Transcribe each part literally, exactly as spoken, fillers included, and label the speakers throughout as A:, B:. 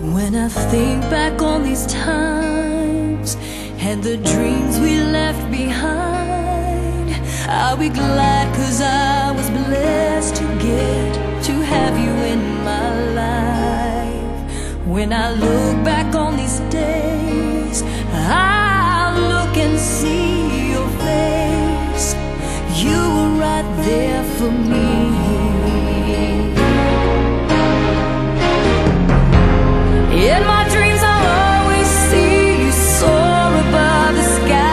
A: When I think back on these times and the dreams we left behind, I'll be glad 'cause I was blessed to get to have you in my life. When I look back on these days, I'll look and see your face. You were right there for me. In my dreams I'll always see you soar above the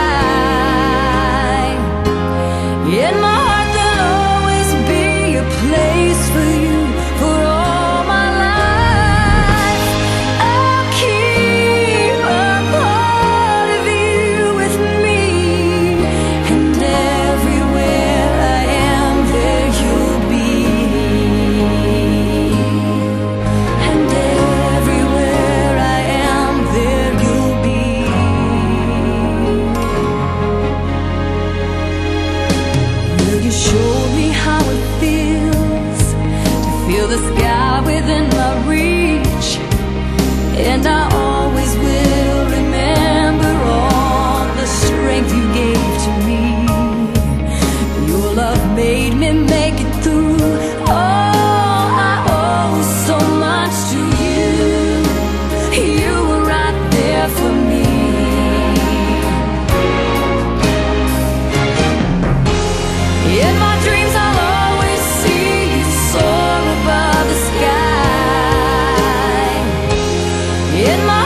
A: sky. In my heart there'll always be a place for you for all my life. I'll keep a part of you with me, and everywhere I am there you'll be. And everywhere I am there you'll be. Will you show me how it feels to feel the sky within my reach? And I always will remember all the strength you gave to me. Your love made me make it through. Oh, I owe so much to you. You were right there for me. In my dreams I'll always see you soar above the sky. In my